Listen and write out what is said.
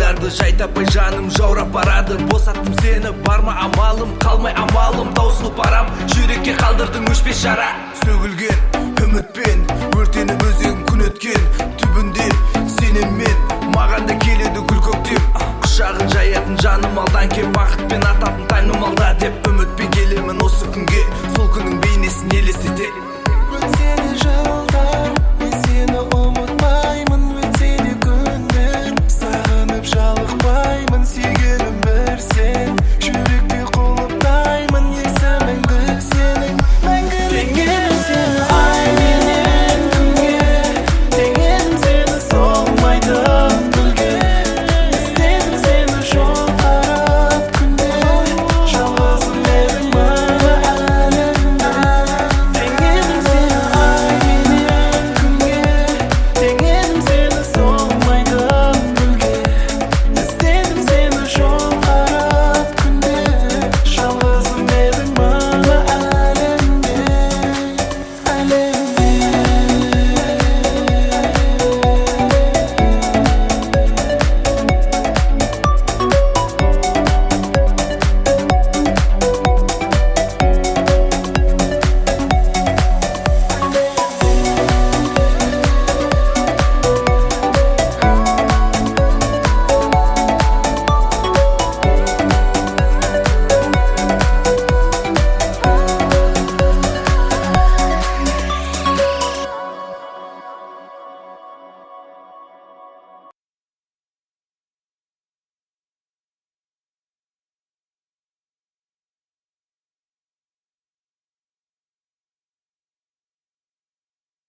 ойларды жай таппай жаным жаурап барады. Босаттым сені, бар ма амалым, қалмай амалым, таусылып барам. Жүрекке қалдырдың өшпес жара. Сөгілген үмітпен өртеніп өзегім күн өткен. Түбінде сенен мен, маған да келеді гүл көктем. Құшағын жаятын жаным алдан кеп бақытпен ататын